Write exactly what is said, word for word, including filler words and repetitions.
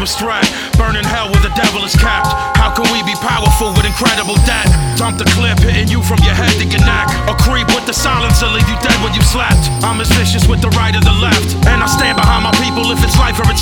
abstract. Burning hell where the devil is capped. How can we be powerful with incredible debt? Dump the clip, hitting you from your head to your neck. A creep with the silencer, leave you dead when you slept. I'm as vicious with the right or the left, and I stand behind my people if it's life or it's